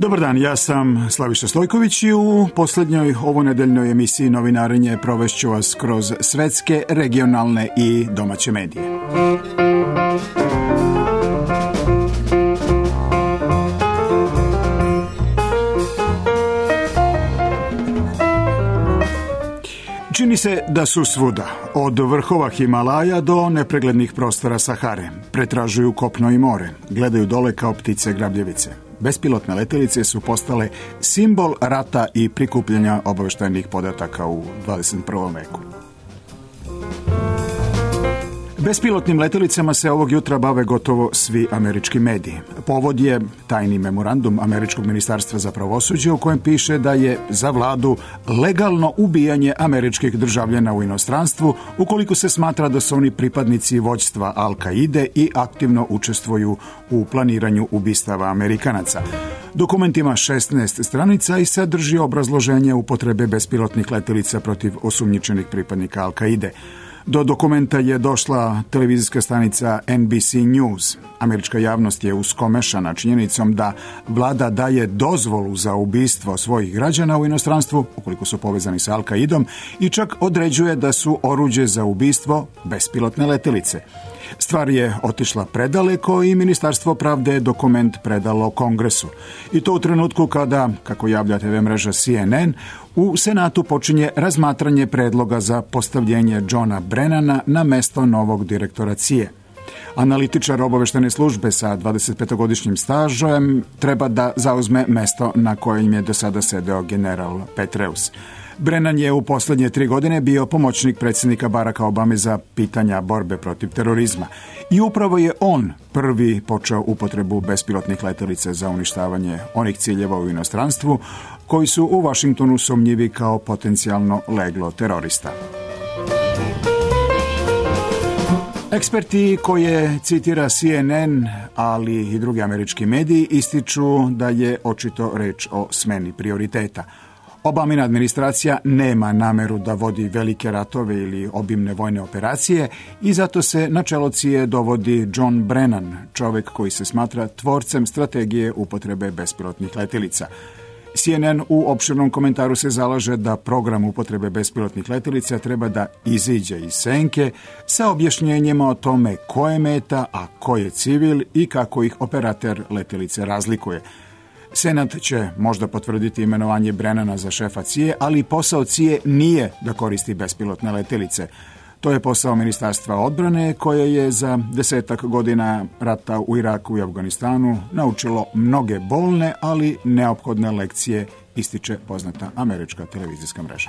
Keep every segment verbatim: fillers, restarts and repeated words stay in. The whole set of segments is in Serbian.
Dobar dan, ja sam Slaviša Stojković i u posljednjoj ovonedeljnoj emisiji Novinarenje provešću vas kroz svetske, regionalne i domaće medije. Čini se da su svuda, od vrhova Himalaja do nepreglednih prostora Sahare. Pretražuju kopno i more, gledaju dole kao ptice grabljevice. Bespilotne letelice su postale simbol rata i prikupljanja obavještajnih podataka u dvadeset prvom veku. Bespilotnim letelicama se ovog jutra bave gotovo svi američki mediji. Povod je tajni memorandum Američkog ministarstva za pravosuđe u kojem piše da je za vladu legalno ubijanje američkih državljana u inostranstvu ukoliko se smatra da su oni pripadnici vođstva Al-Kaide i aktivno učestvuju u planiranju ubistava Amerikanaca. Dokument ima šesnaest stranica i sadrži obrazloženje upotrebe bespilotnih letelica protiv osumnjičenih pripadnika Al-Kaide. Do dokumenta je došla televizijska stanica N B C News. Američka javnost je uskomešana činjenicom da vlada daje dozvolu za ubistvo svojih građana u inostranstvu, ukoliko su povezani sa Al-Kaidom, i čak određuje da su oruđe za ubistvo bespilotne letelice. Stvar je otišla predaleko i Ministarstvo pravde je dokument predalo Kongresu. I to u trenutku kada, kako javlja te ve mreža C N N, u Senatu počinje razmatranje predloga za postavljenje Johna Brennana na mesto novog direktora C I A. Analitičar obaveštene službe sa dvadesetpetogodišnjim stažem treba da zauzme mesto na kojem je do sada sedeo general Petraeus. Brennan je u posljednje tri godine bio pomoćnik predsjednika Baracka Obame za pitanja borbe protiv terorizma. I upravo je on prvi počeo upotrebu bespilotnih letelica za uništavanje onih ciljeva u inostranstvu koji su u Washingtonu sumnjivi kao potencijalno leglo terorista. Eksperti koje citira C N N, ali i drugi američki mediji, ističu da je očito reč o smeni prioriteta. Obamina administracija nema nameru da vodi velike ratove ili obimne vojne operacije i zato se na čelo C I A dovodi John Brennan, čovjek koji se smatra tvorcem strategije upotrebe bespilotnih letelica. C N N u opširnom komentaru se zalaže da program upotrebe bespilotnih letelica treba da iziđe iz senke sa objašnjenjima o tome ko je meta, a ko je civil i kako ih operater letelice razlikuje. Senat će možda potvrditi imenovanje Brennana za šefa C I A, ali posao C I A nije da koristi bespilotne letelice. To je posao Ministarstva odbrane koje je za desetak godina rata u Iraku i Afganistanu naučilo mnoge bolne, ali neophodne lekcije, ističe poznata američka televizijska mreža.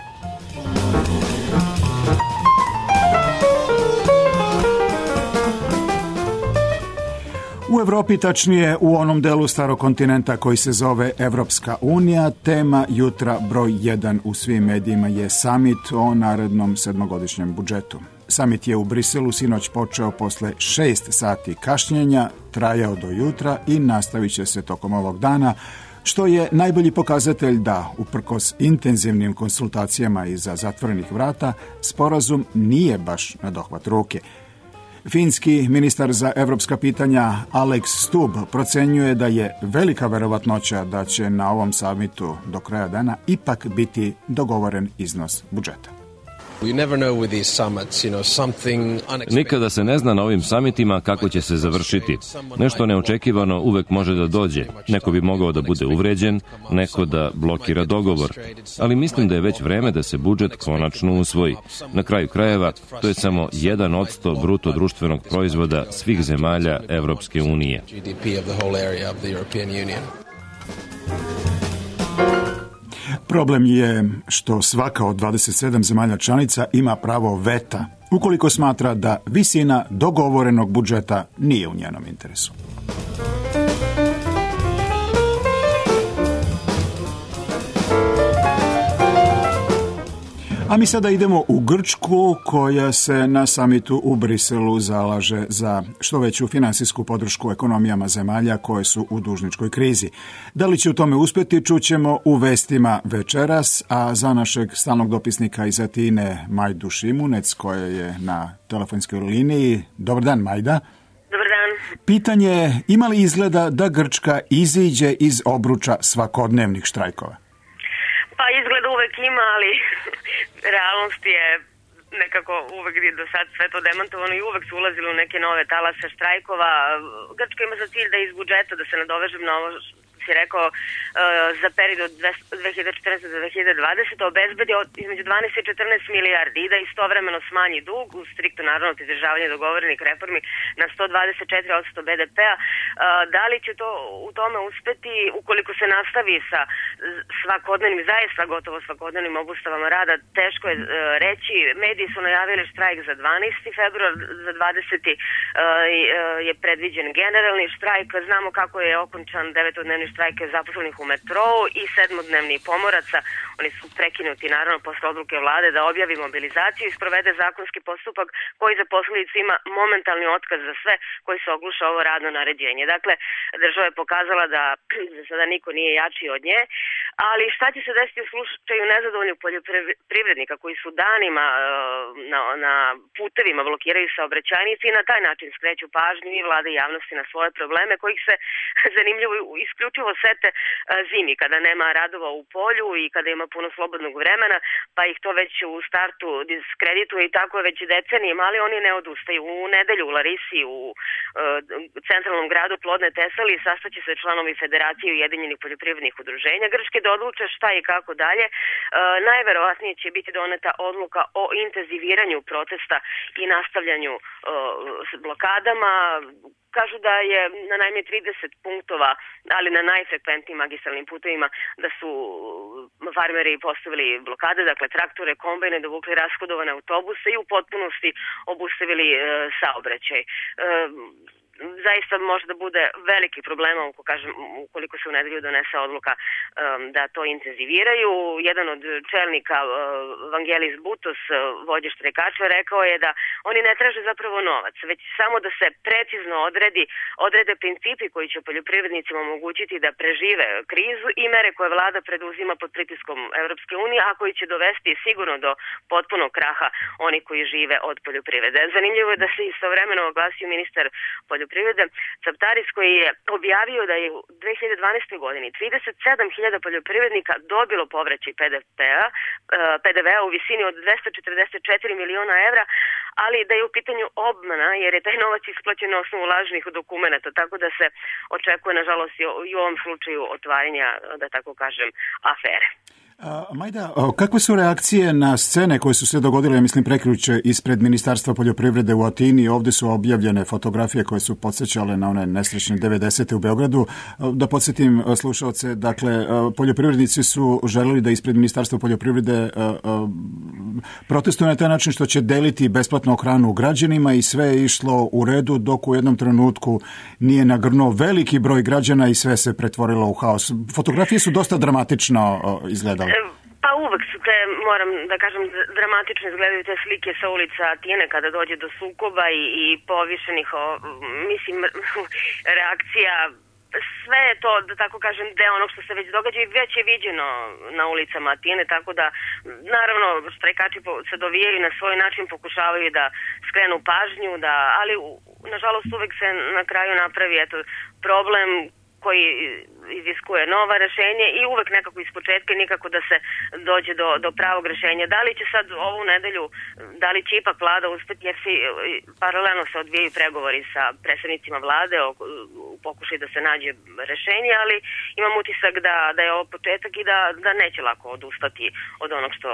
U Evropi, tačnije u onom delu starog kontinenta koji se zove Evropska unija, tema jutra broj jedan u svim medijima je summit o narednom sedmogodišnjem budžetu. Summit je u Briselu sinoć počeo posle šest sati kašnjenja, trajao do jutra i nastavit će se tokom ovog dana, što je najbolji pokazatelj da, uprkos intenzivnim konsultacijama iza zatvorenih vrata, sporazum nije baš na dohvat ruke. Finski ministar za evropska pitanja Alex Stubb procenjuje da je velika verovatnoća da će na ovom samitu do kraja dana ipak biti dogovoren iznos budžeta. Nikada se ne zna na ovim samitima kako će se završiti. Nešto neočekivano uvek može da dođe. Neko bi mogao da bude uvređen, neko da blokira dogovor. Ali mislim da je već vreme da se budžet konačno usvoji. Na kraju krajeva, to je samo jedan odsto bruto društvenog proizvoda svih zemalja Evropske unije. Problem je što svaka od dvadeset sedam zemalja članica ima pravo veta ukoliko smatra da visina dogovorenog budžeta nije u njenom interesu. A mi sada idemo u Grčku, koja se na samitu u Briselu zalaže za što veću finansijsku podršku ekonomijama zemalja koje su u dužničkoj krizi. Da li će u tome uspjeti, čućemo u vestima večeras, a za našeg stalnog dopisnika iz Atine, Majdu Šimunec, koja je na telefonskoj liniji. Dobar dan, Majda. Dobar dan. Pitanje je, ima li izgleda da Grčka iziđe iz obruča svakodnevnih štrajkova? Pa izgleda uvek ima, ali realnost je nekako uvek je do sad sve to demantovano i uvek su ulazili u neke nove talase štrajkova. Grčka ima za cilj da iz budžeta, da se nadovežem na ovo si rekao, za period od dve hiljade četrnaeste do dve hiljade dvadesete obezbedi između dvanaest i četrnaest milijardi i da istovremeno smanji dug uz striktno naravno pridržavanje dogovorenih reformi na sto dvadeset četiri posto be de pea. Da li će to u tome uspeti ukoliko se nastavi sa svakodnevnim, zaista gotovo svakodnevnim obustavama rada, teško je reći. Mediji su najavili štrajk za dvanaesti februar, za dvadeseti je predviđen generalni štrajk. Znamo kako je okončan devetodnevni štrajk zaposlenih u metrou i sedmodnevni pomoraca. Oni su prekinuti naravno posle odluke vlade da objavi mobilizaciju i sprovede zakonski postupak koji za posledicu ima momentalni otkaz za sve koji se ogluša ovo radno naređenje. Dakle, država je pokazala da za sada niko nije jači od nje, ali šta će se desiti u slučaju nezadovoljnih poljoprivrednika koji su danima na, na putevima blokiraju saobraćajnice i na taj način skreću pažnju i vlade i javnosti na svoje probleme kojih se zanimljivo isključivo sete zimi kada nema radova u polju i kada ima puno slobodnog vremena, pa ih to već u startu diskredituje i tako je već decenijima, ali oni ne odustaju. U nedelju u Larisi, u uh, centralnom gradu Plodne Tesali, sastaće se članovi Federacije Ujedinjenih poljoprivrednih udruženja Grčke da odluče šta i kako dalje. Uh, najverovatnije će biti doneta odluka o intenziviranju protesta i nastavljanju uh, blokadama. Kažu da je na najmanje trideset punktova, ali na najfrekventnijim magistralnim putevima, da su farmeri postavili blokade, dakle traktore, kombajne, dovukli rashodovane autobuse i u potpunosti obustavili e, saobraćaj. E, zaista može da bude veliki problema uko kažem, ukoliko se u nedelju donese odluka um, da to intenziviraju. Jedan od čelnika uh, Vangelis Butos, uh, vođe štrajkača, rekao je da oni ne traže zapravo novac, već samo da se precizno odredi, odrede principi koji će poljoprivrednicima omogućiti da prežive krizu i mere koje vlada preduzima pod pritiskom Evropske unije, a koji će dovesti sigurno do potpunog kraha oni koji žive od poljoprivrede. Zanimljivo je da se istovremeno oglasio ministar poljoprivrede Captaris, koji je objavio da je u dve hiljade dvanaestoj godini trideset sedam hiljada poljoprivrednika dobilo povraćaj pe de pea, pe de vea u visini od dvesta četrdeset četiri miliona evra, ali da je u pitanju obmana jer je taj novac isplaćen na osnovu lažnih dokumenata, tako da se očekuje nažalost i u ovom slučaju otvaranja, da tako kažem, afere. A, Majda, kakve su reakcije na scene koje su se dogodile, mislim, prekjuče ispred Ministarstva poljoprivrede u Atini? Ovdje su objavljene fotografije koje su podsjećale na one nesrećne devedesete u Beogradu. Da podsjetim slušalce, dakle, poljoprivrednici su želeli da ispred Ministarstva poljoprivrede protestuju na taj način što će deliti besplatnu hranu građanima i sve je išlo u redu dok u jednom trenutku nije nagrnuo veliki broj građana i sve se pretvorilo u haos. Fotografije su dosta dramatično izgledale. Pa uvek su te, moram da kažem, dramatično izgledaju te slike sa ulica Atine kada dođe do sukoba i, i povišenih, o, mislim, reakcija. Sve je to, da tako kažem, deo onog što se već događa i već je viđeno na ulicama Atine, tako da, naravno, štrajkači se dovijaju na svoj način, pokušavaju da skrenu pažnju, da, ali, nažalost, uvek se na kraju napravi, eto, problem koji iziskuje nova rešenje i uvek nekako iz početka nikako da se dođe do, do pravog rešenja. Da li će sad ovu nedelju, da li će ipak vlada uspeti, jer se paralelno se odvijaju pregovori sa predstavnicima vlade o, u pokušaju da se nađe rešenje, ali imam utisak da, da je ovo početak i da, da neće lako odustati od onog što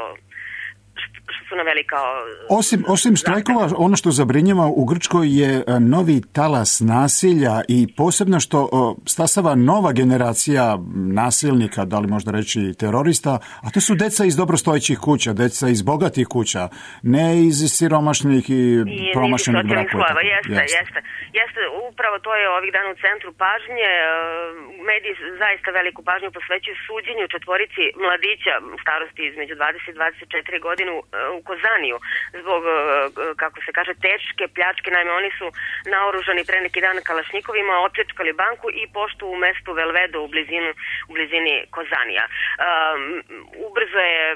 što su naveli kao... Osim, osim štrajkova, ono što zabrinjava u Grčkoj je novi talas nasilja i posebno što stasava nova generacija nasilnika, da li možda reći terorista, a to su deca iz dobrostojećih kuća, deca iz bogatih kuća, ne iz siromašnih i, I promašenih brakova. Jeste, jeste, jeste. Jeste, upravo to je ovih dana u centru pažnje. Mediji zaista veliku pažnju posvećuju suđenju četvorici mladića starosti između dvadeset i dvadeset četiri godine u Kozaniju zbog, kako se kaže, teške pljačke. Naime, oni su naoružani pre neki dan kalašnjikovima, opljačkali banku i poštu u mestu Velvedo u blizini, u blizini Kozanija. Um, ubrzo je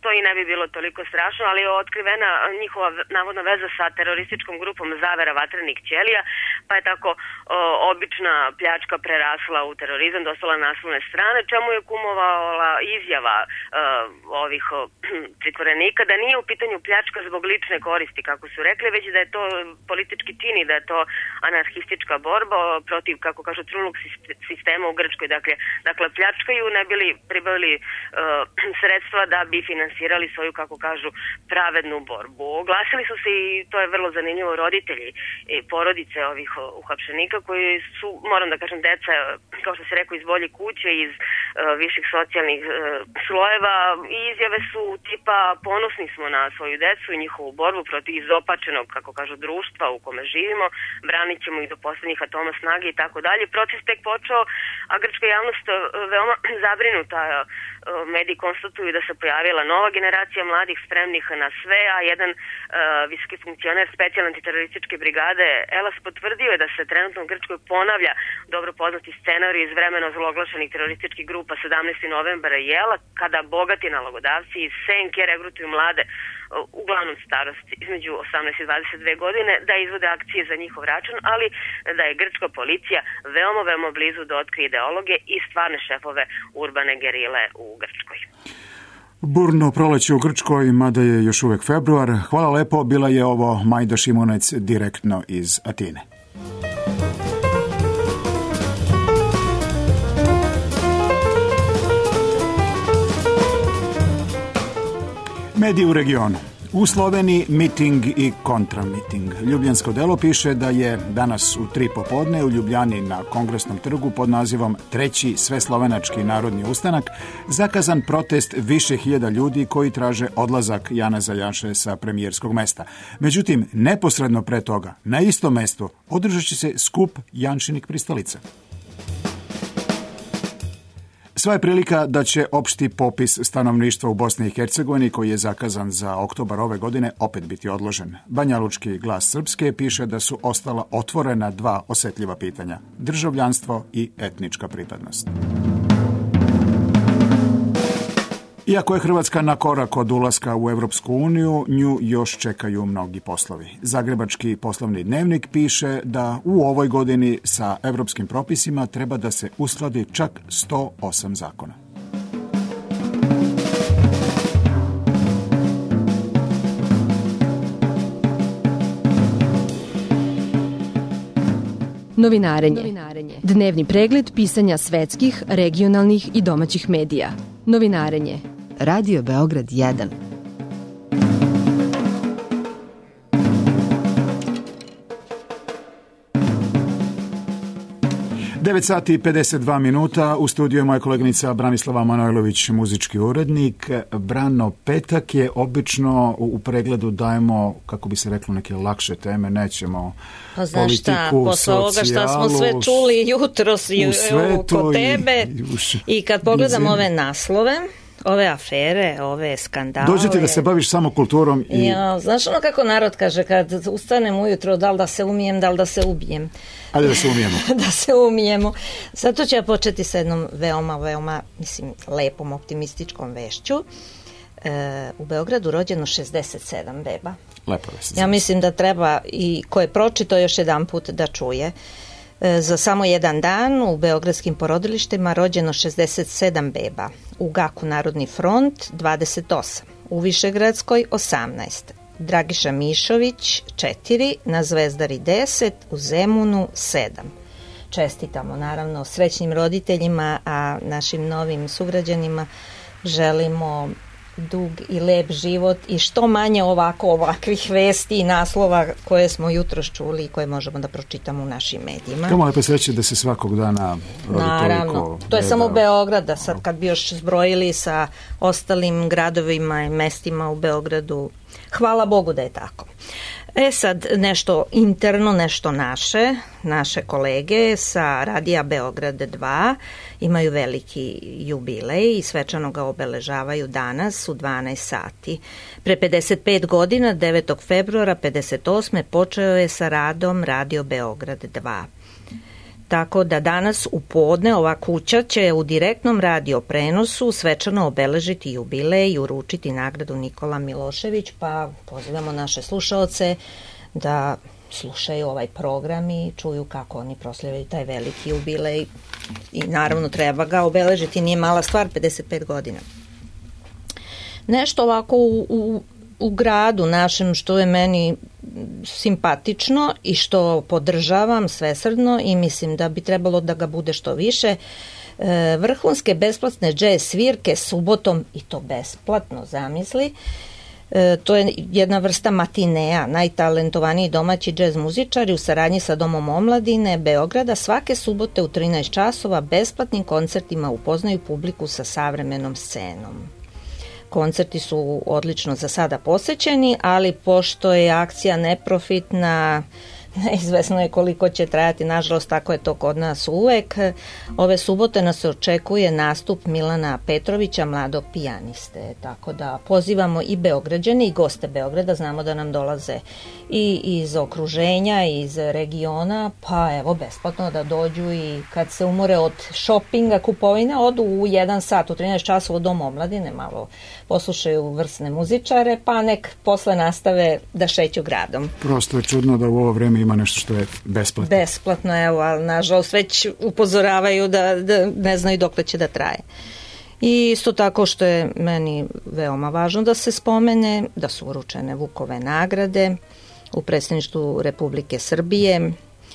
to i ne bi bilo toliko strašno, ali je otkrivena njihova navodna veza sa terorističkom grupom Zavera vatrenih ćelija, pa je tako o, obična pljačka prerasla u terorizam, dostala naslovne strane, čemu je kumovala izjava o, ovih o, pritvorenika da nije u pitanju pljačka zbog lične koristi, kako su rekli, već da je to politički čin i da je to anarhistička borba protiv, kako kažu, trulog sistema u Grčkoj. Dakle, dakle pljačkaju, ne bili pribavili uh, sredstva da bi finansirali svoju, kako kažu, pravednu borbu. Oglasili su se, i to je vrlo zanimljivo, roditelji i porodice ovih uhapšenika koji su, moram da kažem, deca, kao što se rekao, iz bolje kuće, iz uh, viših socijalnih uh, slojeva, i izjave su tipa ponosni smo na svoju decu i njihovu borbu protiv izopačenog, kako kažu, društva u kome živimo, branit ćemo ih do poslednjih atoma snage i tako dalje. Proces tek počeo, a grčka javnost veoma zabrinuta. Mediji konstatuju da se pojavila nova generacija mladih spremnih na sve, a jedan uh, visoki funkcioner specijalne antiterorističke brigade Elas potvrdio je da se trenutno u Grčkoj ponavlja dobro poznati scenarij iz vremena zloglašenih terorističkih grupa sedamnaestog novembra i Jela, kada bogati nalogodavci iz senke regrutuju mlade, uglavnom starosti između osamnaest i dvadeset dve godine, da izvode akcije za njihov račun, ali da je grčka policija veoma, veoma blizu da otkrije ideologe i stvarne šefove urbane gerile u Grčkoj. Burno proleće u Grčkoj, mada je još uvek februar. Hvala lepo, bila je ovo Majda Šimunec direktno iz Atine. Mediji u regionu. U Sloveniji miting i kontramiting. Ljubljansko delo piše da je danas u tri popodne u Ljubljani na Kongresnom trgu pod nazivom Treći sveslovenački narodni ustanak zakazan protest više hiljada ljudi koji traže odlazak Jana Zajaše sa premijerskog mesta. Međutim, neposredno pre toga, na istom mestu, održat će se skup Janšinih pristalica. Sva je prilika da će opšti popis stanovništva u Bosni i Hercegovini, koji je zakazan za oktobar ove godine, opet biti odložen. Banjalučki glas Srpske piše da su ostala otvorena dva osetljiva pitanja: državljanstvo i etnička pripadnost. Iako je Hrvatska na korak od ulaska u Evropsku uniju, nju još čekaju mnogi poslovi. Zagrebački poslovni dnevnik piše da u ovoj godini sa evropskim propisima treba da se uskladi čak sto osam zakona. Novinarenje. Novinarenje. Dnevni pregled pisanja svetskih, regionalnih i domaćih medija. Novinarenje. Radio Beograd jedan. devet sati i pedeset dva minuta, u studiju je moja koleginica Branislava Manojlović, muzički urednik. Brano, petak je obično u pregledu dajemo, kako bi se reklo, neke lakše teme, nećemo pa znaš politiku, šta, posle ovoga šta smo sve čuli jutros i oko tebe i, i, i kad pogledam ove naslove, ove afere, ove skandale. Dođete da se baviš samo kulturom. I... Ja, znaš ono kako narod kaže, kad ustanem ujutro, da li da se umijem, da li da se ubijem. Ajde da se umijemo. da se umijemo. Zato ću ja početi sa jednom veoma, veoma, mislim, lepom, optimističkom vešću. E, u Beogradu rođeno šezdeset sedam beba. Lepo vest. Ja mislim da treba i ko je pročito još jedan put da čuje. E, za samo jedan dan u beogradskim porodilištima rođeno šezdeset sedam beba. U Gaku Narodni front dvadeset osam. U Višegradskoj osamnaest. Dragiša Mišović četiri, na Zvezdari deset, u Zemunu sedam. Čestitamo naravno srećnim roditeljima, a našim novim sugrađanima želimo dug i lep život i što manje ovako ovakvih vesti i naslova koje smo jutros čuli i koje možemo da pročitamo u našim medijima. Kamo lepo sreće da se svakog dana rodi naravno, toliko to je beba. samo Beograda, sad kad bi još zbrojili sa ostalim gradovima i mestima u Beogradu, hvala Bogu da je tako. E sad nešto interno, nešto naše, naše kolege sa Radija Beograd dva imaju veliki jubilej i svečano ga obeležavaju danas u dvanaest sati. Pre pedeset pet godina, devetog februara pedeset osme počeo je sa radom Radio Beograd dva. Tako da danas u podne ova kuća će u direktnom radio prenosu svečano obeležiti jubilej i uručiti nagradu Nikola Milošević, pa pozivamo naše slušaoce da slušaju ovaj program i čuju kako oni proslavljaju taj veliki jubilej i naravno treba ga obeležiti, nije mala stvar, pedeset pet godina. Nešto ovako u, u, u gradu našem što je meni simpatično i što podržavam svesrdno i mislim da bi trebalo da ga bude što više, e, vrhunske besplatne džez svirke subotom, i to besplatno, zamisli. E, to je jedna vrsta matinea, najtalentovaniji domaći džez muzičari u saradnji sa Domom omladine Beograda svake subote u trinaest časova besplatnim koncertima upoznaju publiku sa savremenom scenom. Koncerti su odlično za sada posećeni, ali pošto je akcija neprofitna, neizvesno je koliko će trajati, nažalost tako je to kod nas uvek. Ove subote nas očekuje nastup Milana Petrovića, mladog pijaniste, tako da pozivamo i Beograđane i goste Beograda, znamo da nam dolaze i iz okruženja, i iz regiona, pa evo besplatno da dođu i kad se umore od šopinga, kupovine, odu u jedan sat, u trinaest časova u Dom omladine, malo poslušaju vrsne muzičare, pa nek posle nastave da šeću gradom. Prosto je čudno da u ovo vreme ima nešto što je besplatno. Besplatno, evo, ali nažalost već upozoravaju da, da ne znaju dokle će da traje. I isto tako što je meni veoma važno da se spomene, da su uručene Vukove nagrade u predstavništvu Republike Srbije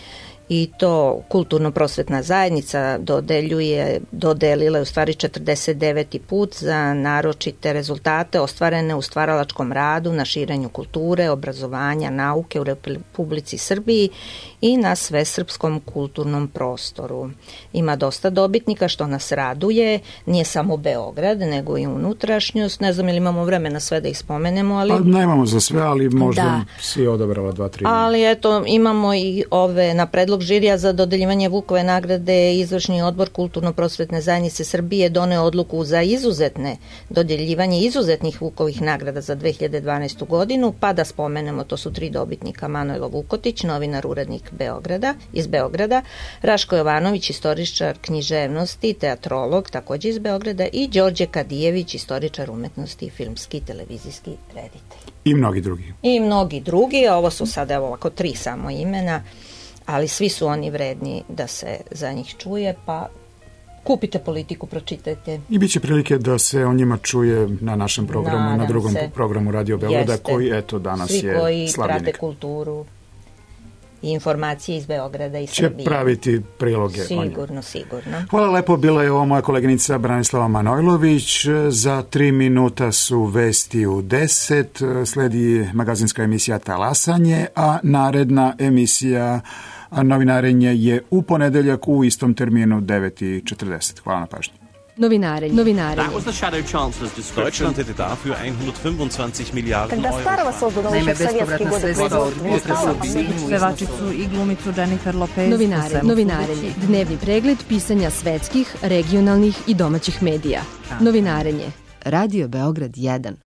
i to kulturno-prosvetna zajednica dodeljuje, dodelila je u stvari četrdeset deveti put za naročite rezultate ostvarene u stvaralačkom radu na širenju kulture, obrazovanja, nauke u Republici Srbiji i na svesrpskom kulturnom prostoru. Ima dosta dobitnika što nas raduje, nije samo Beograd, nego i unutrašnjost. Ne znam ili imamo vremena sve da ih spomenemo, ali... Pa nemamo za sve, ali možda da. Si odabrala dva, tri. Ali eto, imamo i ove na predlog žirija za dodeljivanje Vukove nagrade. Izvršni odbor Kulturno-prosvetne zajednice Srbije doneo odluku za izuzetne dodeljivanje izuzetnih Vukovih nagrada za dve hiljade dvanaestu godinu, pa da spomenemo, to su tri dobitnika: Manojlo Vukotić, novinar, urednik Beograda, iz Beograda, Raško Jovanović, istoričar književnosti, teatrolog, takođe iz Beograda, i Đorđe Kadijević, istoričar umetnosti i filmski i televizijski reditelj. I mnogi drugi. I mnogi drugi, ovo su sada evo ovako tri samo imena, ali svi su oni vredni da se za njih čuje, pa kupite Politiku, pročitajte. I bit će prilike da se o njima čuje na našem programu, Nadam na drugom se. programu Radio Beograda, Jeste. koji eto danas svi je slavljenik. Svi koji prate kulturu i informacije iz Beograda i će Srbije. Će praviti priloge. Sigurno, sigurno. Hvala lepo, bila je ovo moja koleginica Branislava Manojlović. Za tri minuta su vesti u deset, sledi magazinska emisija Talasanje, a naredna emisija Novinarenje je u ponedeljak u istom terminu devet i četrdeset. Hvala na pažnju. Novinarenje. Novinarenje. That was the Shadow Chancellor's description. Deutschland hätte dafür hundertfünfundzwanzig Milliarden Euro. Naime, bespovratna sredstva od pevačicu i glumicu Jennifer Lopez. Novinarenje. Novinarenje. Dnevni pregled pisanja svetskih, regionalnih i domaćih medija. Novinarenje. Radio Beograd jedan.